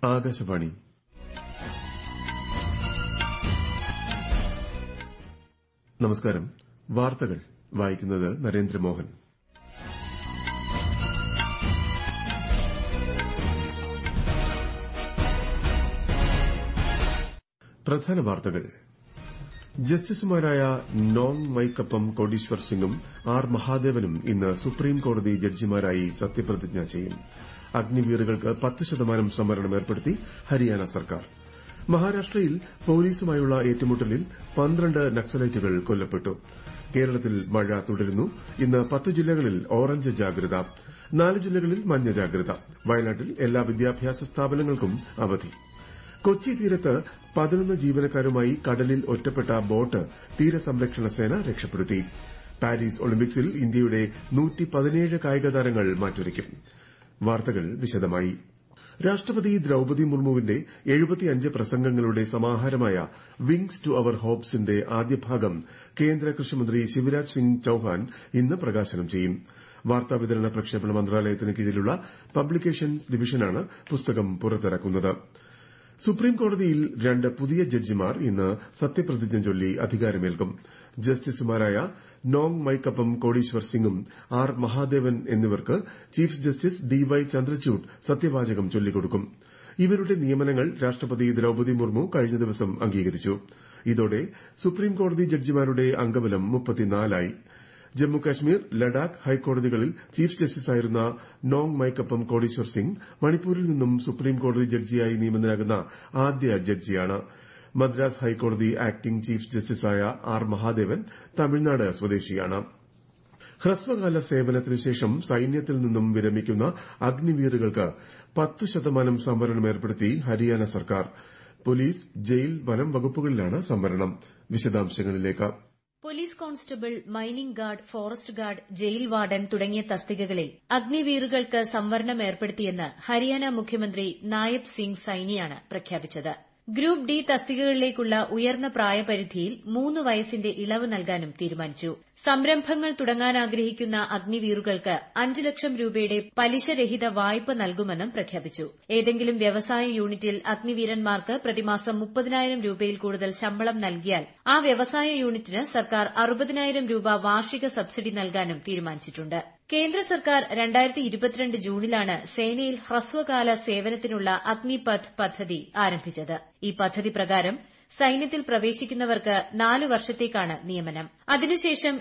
ആകാശവാണി. നമസ്കാരം. വാർത്തകൾ വായിക്കുന്നത് നരേന്ദ്രമോഹൻ. പ്രധാന വാർത്തകൾ. ജസ്റ്റിസുമാരായ നോങ് മൈക്കപ്പം കോടീശ്വർ സിംഗും ആർ മഹാദേവനും ഇന്ന് സുപ്രീം കോടതി ജഡ്ജിമാരായി സത്യപ്രതിജ്ഞ ചെയ്യും. അഗ്നിവീറുകൾക്ക് 10% സംവരണം ഏർപ്പെടുത്തി ഹരിയാന സർക്കാർ. മഹാരാഷ്ട്രയിൽ പോലീസുമായുള്ള ഏറ്റുമുട്ടലിൽ 12 നക്സലൈറ്റുകൾ കൊല്ലപ്പെട്ടു. കേരളത്തിൽ മഴ തുടരുന്നു. ഇന്ന് 10 ജില്ലകളിൽ ഓറഞ്ച് ജാഗ്രത. 4 ജില്ലകളിൽ മഞ്ഞ ജാഗ്രത. വയനാട്ടിൽ എല്ലാ വിദ്യാഭ്യാസ സ്ഥാപനങ്ങൾക്കും അവധി. കൊച്ചി തീരത്ത് 11 ജീവനക്കാരുമായി കടലിൽ ഒറ്റപ്പെട്ട ബോട്ട് തീരസംരക്ഷണ സേന രക്ഷപ്പെടുത്തി. പാരീസ് ഒളിമ്പിക്സിൽ ഇന്ത്യയുടെ 117 കായിക താരങ്ങൾ മാറ്റുരയ്ക്കും. വാർത്തകൾ വിശദമായി. രാഷ്ട്രപതി ദ്രൌപദി മുർമുവിന്റെ 75 പ്രസംഗങ്ങളുടെ സമാഹാരമായ വിങ്സ് ടു അവർ ഹോപ്സിന്റെ ആദ്യഭാഗം കേന്ദ്ര കൃഷിമന്ത്രി ശിവരാജ് സിംഗ് ചൌഹാൻ ഇന്ന് പ്രകാശനം ചെയ്യും. വാർത്താവിതരണ പ്രക്ഷേപണ മന്ത്രാലയത്തിന് കീഴിലുള്ള പബ്ലിക്കേഷൻസ് ഡിവിഷനാണ് പുസ്തകം പുറത്തിറക്കുന്നത്. സുപ്രീം കോടതിയിൽ 2 പുതിയ ജഡ്ജിമാർ ഇന്ന് സത്യപ്രതിജ്ഞ ചൊല്ലി അധികാരമേൽക്കും. ജസ്റ്റിസുമാരായ നോങ് മൈക്കപ്പം കോടീശ്വർ സിംഗും ആർ മഹാദേവൻ എന്നിവർക്ക് ചീഫ് ജസ്റ്റിസ് DY ചന്ദ്രചൂഡ് സത്യവാചകം ചൊല്ലിക്കൊടുക്കും. ഇവരുടെ നിയമനങ്ങൾ രാഷ്ട്രപതി ദ്രൌപദി മുർമു കഴിഞ്ഞ ദിവസം അംഗീകരിച്ചു. ഇതോടെ സുപ്രീം കോടതി ജഡ്ജിമാരുടെ അംഗബലം 34 ആയി. ജമ്മുകാശ്മീർ, ലഡാക്ക് ഹൈക്കോടതികളിൽ ചീഫ് ജസ്റ്റിസായിരുന്ന നോങ് മൈക്കപ്പം കോടീശ്വർ സിംഗ് മണിപ്പൂരിൽ നിന്നും സുപ്രീം കോടതി ജഡ്ജിയായി നിയമിതനാകുന്ന ആദ്യ ജഡ്ജിയാണ്. മദ്രാസ് ഹൈക്കോടതി ആക്ടിംഗ് ചീഫ് ജസ്റ്റിസായ ആർ മഹാദേവൻ തമിഴ്നാട് സ്വദേശിയാണ്. ഹ്രസ്വകാല സേവനത്തിനുശേഷം സൈന്യത്തിൽ നിന്നും വിരമിക്കുന്ന അഗ്നിവീറുകൾക്ക് 10% സംവരണം ഏർപ്പെടുത്തി ഹരിയാന സർക്കാർ. പോലീസ്, ജയിൽ, വനം വകുപ്പുകളിലാണ് സംവരണം. വിശദാംശങ്ങളിലേക്ക്. Police constable, mining guard, forest guard, jail warden തുടങ്ങിയ തസ്തികകളിൽ അഗ്നിവീറുകൾക്ക് സംവരണം ഏർപ്പെടുത്തിയെന്ന് ഹരിയാന മുഖ്യമന്ത്രി നായബ് സിംഗ് സൈനിയാണ് പ്രഖ്യാപിച്ചത്. ഗ്രൂപ്പ് ഡി തസ്തികകളിലേക്കുള്ള ഉയർന്ന പ്രായപരിധിയിൽ 3 വയസ്സിന്റെ ഇളവ് നൽകാനും തീരുമാനിച്ചു. സംരംഭങ്ങൾ തുടങ്ങാനാഗ്രഹിക്കുന്ന അഗ്നിവീറുകൾക്ക് 5 ലക്ഷം രൂപയുടെ പലിശരഹിത വായ്പ നൽകുമെന്നും പ്രഖ്യാപിച്ചു. ഏതെങ്കിലും വ്യവസായ യൂണിറ്റിൽ അഗ്നിവീരന്മാർക്ക് പ്രതിമാസം 30,000 രൂപയിൽ കൂടുതൽ ശമ്പളം നൽകിയാൽ ആ വ്യവസായ യൂണിറ്റിന് സർക്കാർ 60,000 രൂപ വാർഷിക സബ്സിഡി നൽകാനും തീരുമാനിച്ചിട്ടുണ്ട്. കേന്ദ്ര സർക്കാർ 2022 ജൂണിലാണ് സേനയിൽ ഹ്രസ്വകാല സേവനത്തിനുള്ള അഗ്നിപഥ് പദ്ധതി ആരംഭിച്ചത്. ഈ പദ്ധതി പ്രകാരം സൈന്യത്തിൽ പ്രവേശിക്കുന്നവർക്ക് 4 വർഷത്തേക്കാണ് നിയമനം. അതിനുശേഷം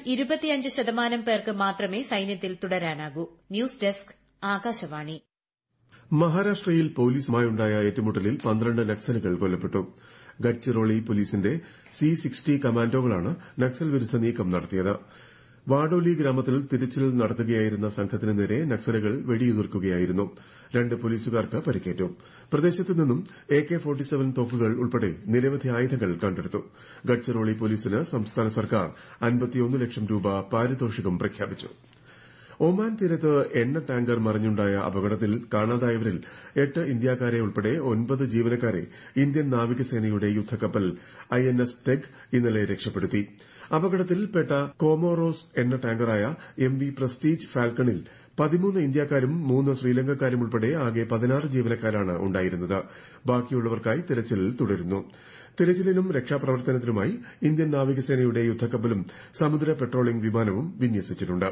25% പേർക്ക് മാത്രമേ സൈന്യത്തിൽ തുടരാനാകൂ. News desk, Akashvani. മഹാരാഷ്ട്രയിൽ പോലീസുമായുണ്ടായ ഏറ്റുമുട്ടലിൽ 12 നക്സലുകൾ കൊല്ലപ്പെട്ടു. ഗഡ്ചിറോളി പോലീസിന്റെ C-60 കമാൻഡോകളാണ് നക്സൽ വിരുദ്ധ നീക്കം നടത്തിയത്. വാഡോലി ഗ്രാമത്തിൽ തിരച്ചിൽ നടത്തുകയായിരുന്ന സംഘത്തിന് നേരെ നക്സലുകൾ വെടിയുതിർക്കുകയായിരുന്നു. 2 പോലീസുകാർക്ക് പരിക്കേറ്റു. പ്രദേശത്ത് നിന്നും AK-47 തോക്കുകൾ ഉൾപ്പെടെ നിരവധി ആയുധങ്ങൾ കണ്ടെടുത്തു. ഗഡ്ചിറോളി പോലീസിന് സംസ്ഥാന സർക്കാർ 51 ലക്ഷം രൂപ പാരിതോഷികം പ്രഖ്യാപിച്ചു. ഒമാൻ തീരത്ത് എണ്ണ ടാങ്കർ മറിഞ്ഞുണ്ടായ അപകടത്തിൽ കാണാതായവരിൽ 8 ഇന്ത്യക്കാരെ ഉൾപ്പെടെ 9 ജീവനക്കാരെ ഇന്ത്യൻ നാവികസേനയുടെ യുദ്ധക്കപ്പൽ INS തെഗ് ഇന്നലെ രക്ഷപ്പെടുത്തി. അപകടത്തിൽപ്പെട്ട കോമോറോസ് എണ്ണ ടാങ്കറായ MV പ്രസ്റ്റീജ് ഫാൽക്കണിൽ 13 ഇന്ത്യക്കാരും 3 ശ്രീലങ്കക്കാരും ഉൾപ്പെടെ ആകെ 16 ജീവനക്കാരാണ് ഉണ്ടായിരുന്നത്. ബാക്കിയുള്ളവർക്കായി തിരച്ചിൽ തുടരുന്നു. തിരച്ചിലിനും രക്ഷാപ്രവർത്തനത്തിനുമായി ഇന്ത്യൻ നാവികസേനയുടെ യുദ്ധക്കപ്പലും സമുദ്ര പെട്രോളിംഗ് വിമാനവും വിന്യസിച്ചിട്ടുണ്ട്.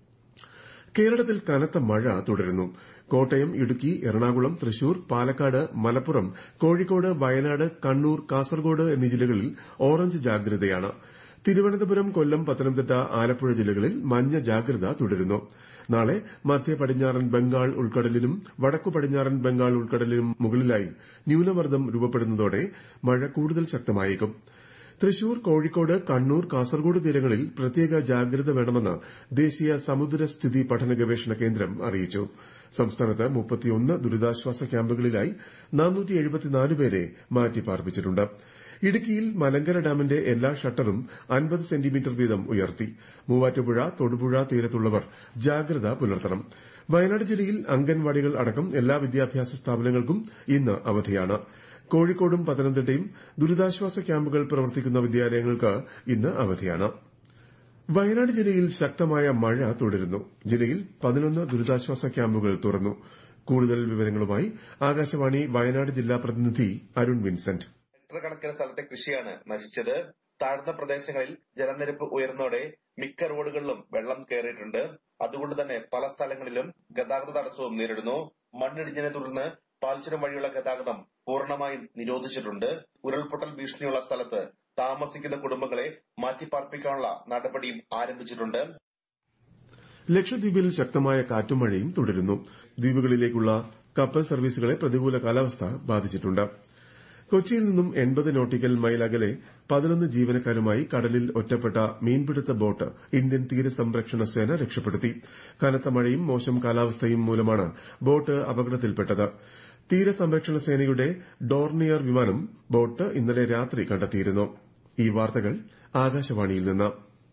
കേരളത്തിൽ കനത്ത മഴ തുടരുന്നു. കോട്ടയം, ഇടുക്കി, എറണാകുളം, തൃശൂർ, പാലക്കാട്, മലപ്പുറം, കോഴിക്കോട്, വയനാട്, കണ്ണൂർ, കാസർഗോഡ് എന്നീ ജില്ലകളിൽ ഓറഞ്ച് ജാഗ്രതയാണ്. തിരുവനന്തപുരം, കൊല്ലം, പത്തനംതിട്ട, ആലപ്പുഴ ജില്ലകളിൽ മഞ്ഞ ജാഗ്രത തുടരുന്നു. നാളെ മധ്യ പടിഞ്ഞാറൻ ബംഗാൾ ഉൾക്കടലിനും വടക്കു പടിഞ്ഞാറൻ ബംഗാൾ ഉൾക്കടലിനും മുകളിലായി ന്യൂനമർദ്ദം രൂപപ്പെടുന്നതോടെ മഴ കൂടുതൽ ശക്തമായേക്കും. തൃശൂർ, കോഴിക്കോട്, കണ്ണൂർ, കാസർഗോഡ് തീരങ്ങളിൽ പ്രത്യേക ജാഗ്രത വേണമെന്ന് ദേശീയ സമുദ്രസ്ഥിതി പഠന ഗവേഷണ കേന്ദ്രം അറിയിച്ചു. സംസ്ഥാനത്ത് 31 ദുരിതാശ്വാസ ക്യാമ്പുകളിലായി 474 പേരെ മാറ്റിപ്പാർപ്പിച്ചിട്ടുണ്ട്. ഇടുക്കിയിൽ മലങ്കര ഡാമിന്റെ എല്ലാ ഷട്ടറും 50 സെന്റിമീറ്റർ വീതം ഉയർത്തി. മൂവാറ്റുപുഴ, തൊടുപുഴ തീരത്തുള്ളവർ ജാഗ്രത പുലർത്തണം. വയനാട് ജില്ലയിൽ അംഗൻവാടികൾ അടക്കം എല്ലാ വിദ്യാഭ്യാസ സ്ഥാപനങ്ങൾക്കും ഇന്ന് അവധിയാണ്. കോഴിക്കോടും പത്തനംതിട്ടയും ദുരിതാശ്വാസ ക്യാമ്പുകൾ പ്രവർത്തിക്കുന്ന വിദ്യാലയങ്ങൾക്ക് ഇന്ന് അവധിയാണ്. വയനാട് ജില്ലയിൽ ശക്തമായ മഴ തുടരുന്നു. ജില്ലയിൽ 11 ദുരിതാശ്വാസ ക്യാമ്പുകൾ തുറന്നു. കൂടുതൽ വിവരങ്ങളുമായി ആകാശവാണി വയനാട് ജില്ലാ പ്രതിനിധി അരുൺ വിൻസെന്റ്. ഹെക്ടർ കണക്കിന് സ്ഥലത്തെ കൃഷിയാണ് നശിച്ചത്. താഴ്ന്ന പ്രദേശങ്ങളിൽ ജലനിരപ്പ് ഉയർന്നതോടെ മിക്ക റോഡുകളിലും വെള്ളം കയറിയിട്ടുണ്ട്. അതുകൊണ്ട് തന്നെ പല സ്ഥലങ്ങളിലും ഗതാഗത തടസ്സവും നേരിടുന്നു. മണ്ണിടിഞ്ഞതിനെ തുടർന്ന് പാൽച്ചുരം വഴിയുള്ള ഗതാഗതം പൂർണ്ണമായും നിരോധിച്ചിട്ടുണ്ട്. ഉരുൾപൊട്ടൽ ഭീഷണിയുള്ള സ്ഥലത്ത് താമസിക്കുന്ന കുടുംബങ്ങളെ മാറ്റിപ്പാർപ്പിക്കാനുള്ള നടപടിയും ആരംഭിച്ചിട്ടുണ്ട്. ലക്ഷദ്വീപിൽ ശക്തമായ കാറ്റും മഴയും തുടരുന്നു. ദ്വീപുകളിലേക്കുള്ള കപ്പൽ സർവീസുകളെ പ്രതികൂല കാലാവസ്ഥ ബാധിച്ചിട്ടുണ്ട്. കൊച്ചിയിൽ നിന്നും 80 നോട്ടിക്കൽ മൈൽ അകലെ 11 ജീവനക്കാരുമായി കടലിൽ ഒറ്റപ്പെട്ട മീൻപിടുത്ത ബോട്ട് ഇന്ത്യൻ തീരസംരക്ഷണ സേന രക്ഷപ്പെടുത്തി. കനത്ത മഴയും മോശം കാലാവസ്ഥയും മൂലമാണ് ബോട്ട് അപകടത്തിൽപ്പെട്ടത്. തീരസംരക്ഷണ സേനയുടെ ഡോർണിയർ വിമാനം ബോട്ട് ഇന്നലെ രാത്രി കണ്ടെത്തിയിരുന്നു. ഈ വാർത്തകൾ ആകാശവാണിയിൽ നിന്ന്.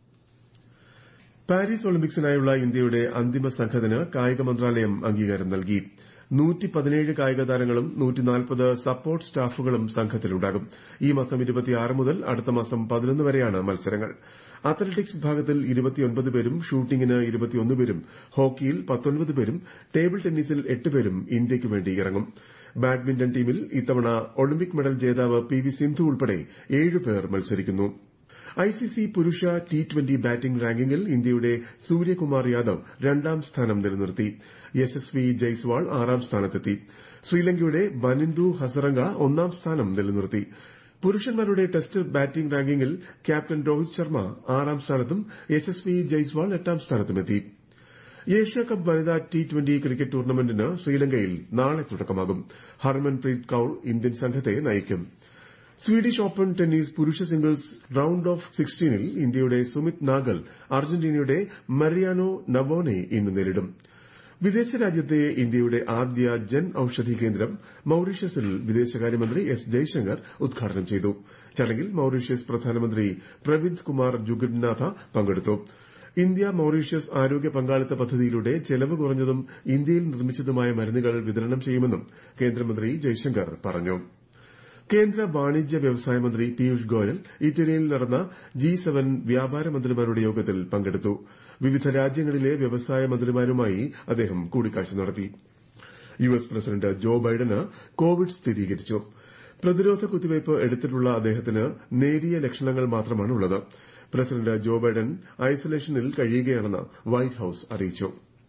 പാരീസ് ഒളിമ്പിക്സിനായുള്ള ഇന്ത്യയുടെ അന്തിമ സംഘത്തിന് കായിക മന്ത്രാലയം അംഗീകാരം നൽകി. 117 കായിക താരങ്ങളും 140 സപ്പോർട്ട് സ്റ്റാഫുകളും സംഘത്തിലുണ്ടാകും. ഈ മാസം 26 മുതൽ അടുത്ത മാസം 11 വരെയാണ് മത്സരങ്ങൾ. അത്ലറ്റിക്സ് വിഭാഗത്തിൽ 29 പേരും ഷൂട്ടിംഗിന് 21 പേരും ഹോക്കിയിൽ 19 പേരും ടേബിൾ ടെന്നീസിൽ 8 പേരും ഇന്ത്യയ്ക്ക് വേണ്ടി ഇറങ്ങും. ബാഡ്മിന്റൺ ടീമിൽ ഇത്തവണ ഒളിമ്പിക് മെഡൽ ജേതാവ് PV സിന്ധു ഉൾപ്പെടെ 7 പേർ മത്സരിക്കുന്നു. ഐസിസി പുരുഷ T20 ബാറ്റിംഗ് റാങ്കിംഗിൽ ഇന്ത്യയുടെ സൂര്യകുമാർ യാദവ് 2ാം സ്ഥാനം നിലനിർത്തി. യശസ്വി ജയ്സ്വാൾ 6ാം സ്ഥാനത്തെത്തി. ശ്രീലങ്കയുടെ ബനിന്ദു ഹസരംഗ 1ാം സ്ഥാനം നിലനിർത്തി. പുരുഷന്മാരുടെ ടെസ്റ്റ് ബാറ്റിംഗ് റാങ്കിംഗിൽ ക്യാപ്റ്റൻ രോഹിത് ശർമ്മ 6ാം സ്ഥാനത്തും യശസ്വി ജയ്സ്വാൾ 8ാം സ്ഥാനത്തുമെത്തി. ഏഷ്യാകപ്പ് വനിതാ T20 ക്രിക്കറ്റ് ടൂർണമെന്റിന് ശ്രീലങ്കയിൽ നാളെ തുടക്കമാകും. ഹർമൻപ്രീത് കൌർ ഇന്ത്യൻ സംഘത്തെ നയിക്കും. സ്വീഡിഷ് ഓപ്പൺ ടെന്നീസ് പുരുഷ സിംഗിൾസ് റൌണ്ട് ഓഫ് 16ൽ ഇന്ത്യയുടെ സുമിത് നാഗൽ അർജന്റീനയുടെ മരിയാനോ നവോനെ ഇന്ന് നേരിടും. വിദേശ രാജ്യത്തെ ഇന്ത്യയുടെ ആദ്യ ജൻ ഔഷധി കേന്ദ്രം മൌറീഷ്യസിൽ വിദേശകാര്യമന്ത്രി എസ് ജയശങ്കർ ഉദ്ഘാടനം ചെയ്തു. ചടങ്ങിൽ മൌറീഷ്യസ് പ്രധാനമന്ത്രി പ്രവിന്ദ് കുമാർ ജുഗന്നാഥ പങ്കെടുത്തു. ഇന്ത്യ മൌറീഷ്യസ് ആരോഗ്യ പങ്കാളിത്ത പദ്ധതിയിലൂടെ ചെലവ് കുറഞ്ഞതും ഇന്ത്യയിൽ നിർമ്മിച്ചതുമായ മരുന്നുകൾ വിതരണം ചെയ്യുമെന്നും കേന്ദ്രമന്ത്രി ജയശങ്കർ പറഞ്ഞു. കേന്ദ്ര വാണിജ്യ വ്യവസായ മന്ത്രി പീയൂഷ് ഗോയൽ ഇറ്റലിയിൽ നടന്ന G7 വ്യാപാര മന്ത്രിമാരുടെ യോഗത്തിൽ പങ്കെടുത്തു. വിവിധ രാജ്യങ്ങളിലെ വ്യവസായ മന്ത്രിമാരുമായി അദ്ദേഹം കൂടിക്കാഴ്ച നടത്തി. യുഎസ് പ്രസിഡന്റ് ജോ ബൈഡന് കോവിഡ് സ്ഥിരീകരിച്ചു. പ്രതിരോധ കുത്തിവയ്പ് എടുത്തിട്ടുള്ള അദ്ദേഹത്തിന് നേരിയ ലക്ഷണങ്ങൾ മാത്രമാണുള്ളത്. പ്രസിഡന്റ് ജോ ബൈഡൻ ഐസൊലേഷനിൽ കഴിയുകയാണെന്ന് വൈറ്റ് ഹൌസ് അറിയിച്ചു.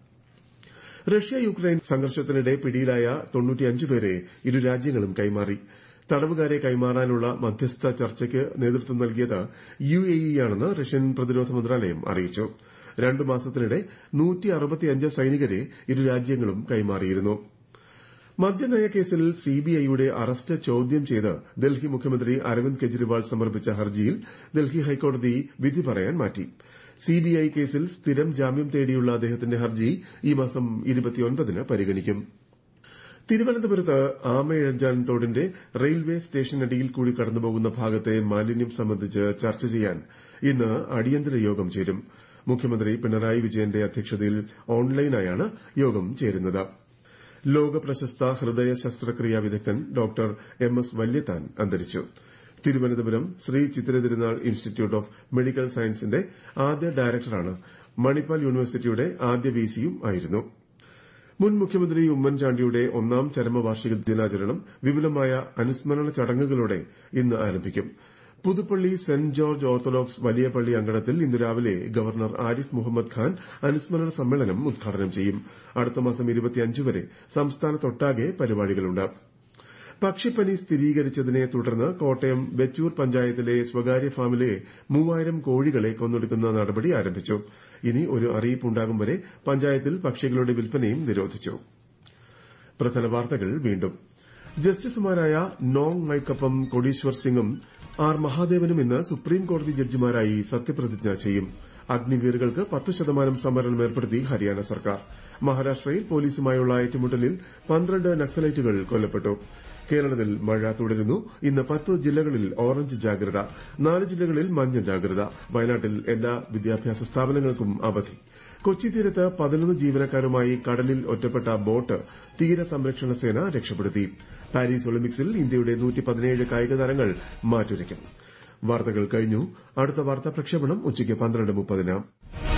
റഷ്യ യുക്രൈൻ സംഘർഷത്തിനിടെ പിടിയിലായ 95 പേരെ ഇരു രാജ്യങ്ങളും കൈമാറി. തടവുകാരെ കൈമാറാനുള്ള മധ്യസ്ഥ ചർച്ചയ്ക്ക് നേതൃത്വം നൽകിയത് UAE ആണെന്ന് റഷ്യൻ പ്രതിരോധ മന്ത്രാലയം അറിയിച്ചു. 2 മാസത്തിനിടെ 165 സൈനികരെ ഇരു രാജ്യങ്ങളും കൈമാറിയിരുന്നു. മദ്യനയ കേസിൽ CBIയുടെ അറസ്റ്റ് ചോദ്യം ചെയ്ത് ഡൽഹി മുഖ്യമന്ത്രി അരവിന്ദ് കെജ്രിവാൾ സമർപ്പിച്ച ഹർജിയിൽ ഡൽഹി ഹൈക്കോടതി വിധി പറയാൻ മാറ്റി. CBI കേസിൽ സ്ഥിരം ജാമ്യം തേടിയുള്ള അദ്ദേഹത്തിന്റെ ഹർജി ഈ മാസം 29ന് പരിഗണിക്കും. തിരുവനന്തപുരത്ത് ആമയിഴഞ്ചാൻ തോടിന്റെ റെയിൽവേ സ്റ്റേഷനടിയിൽ കൂടി കടന്നുപോകുന്ന ഭാഗത്തെ മാലിന്യം സംബന്ധിച്ച് ചർച്ച ചെയ്യാൻ ഇന്ന് അടിയന്തര യോഗം ചേരും. മുഖ്യമന്ത്രി പിണറായി വിജയന്റെ അധ്യക്ഷതയിൽ ഓൺലൈനായാണ് യോഗം ചേരുന്നത്. ലോക പ്രശസ്ത ഹൃദയ ശസ്ത്രക്രിയാ വിദഗ്ധൻ ഡോക്ടർ MS വല്യത്താൻ അന്തരിച്ചു. Thiruvananthapuram Sree Chithira Thirunal institute of medical സയൻസിന്റെ ആദ്യ ഡയറക്ടറാണ്. മണിപ്പാൽ യൂണിവേഴ്സിറ്റിയുടെ ആദ്യ വിസിയും ആയിരുന്നു. മുൻ മുഖ്യമന്ത്രി ഉമ്മൻചാണ്ടിയുടെ 1ാം ചരമവാർഷിക ദിനാചരണം വിപുലമായ അനുസ്മരണ ചടങ്ങുകളോടെ ഇന്ന് ആരംഭിക്കും. പുതുപ്പള്ളി സെന്റ് ജോർജ് ഓർത്തഡോക്സ് വലിയ പള്ളി അങ്കണത്തിൽ ഇന്ന് രാവിലെ ഗവർണർ ആരിഫ് മുഹമ്മദ് ഖാൻ അനുസ്മരണ സമ്മേളനം ഉദ്ഘാടനം ചെയ്യും. അടുത്ത മാസം 25 വരെ സംസ്ഥാനത്തൊട്ടാകെ പരിപാടികളുണ്ട്. പക്ഷിപ്പനി സ്ഥിരീകരിച്ചതിനെ തുടർന്ന് കോട്ടയം വെച്ചൂർ പഞ്ചായത്തിലെ സ്വകാര്യ ഫാമിലെ 3000 കോഴികളെ കൊന്നൊടുക്കുന്ന നടപടി ആരംഭിച്ചു. ഇനി ഒരു അറിയിപ്പുണ്ടാകും വരെ പഞ്ചായത്തിൽ പക്ഷികളുടെ വിൽപ്പനയും നിരോധിച്ചു. പ്രധാന വാർത്തകൾ വീണ്ടും. ജസ്റ്റിസുമാരായ നോങ് മൈക്കൊപ്പം കൊടീശ്വർ സിംഗും ആർ മഹാദേവനും ഇന്ന് സുപ്രീംകോടതി ജഡ്ജിമാരായി സത്യപ്രതിജ്ഞ ചെയ്യും. അഗ്നിവീറുകൾക്ക് 10% സംവരണം ഏർപ്പെടുത്തി ഹരിയാന സർക്കാർ. മഹാരാഷ്ട്രയിൽ പോലീസുമായുള്ള ഏറ്റുമുട്ടലിൽ 12 നക്സലൈറ്റുകൾ കൊല്ലപ്പെട്ടു. കേരളത്തിൽ മഴ തുടരുന്നു. ഇന്ന് 10 ജില്ലകളിൽ ഓറഞ്ച് ജാഗ്രത, 4 ജില്ലകളിൽ മഞ്ഞ ജാഗ്രത. വയനാട്ടിൽ എല്ലാ വിദ്യാഭ്യാസ സ്ഥാപനങ്ങൾക്കും അവധി. കൊച്ചി തീരത്ത് 11 ജീവനക്കാരുമായി കടലിൽ ഒറ്റപ്പെട്ട ബോട്ട് തീരസംരക്ഷണ സേന രക്ഷപ്പെടുത്തി. പാരീസ് ഒളിമ്പിക്സിൽ ഇന്ത്യയുടെ 117 കായിക താരങ്ങൾ മാറ്റുരയ്ക്കും. വാർത്തകൾ കഴിഞ്ഞു. അടുത്ത വാർത്താ പ്രക്ഷേപണം ഉച്ചയ്ക്ക് 12:30.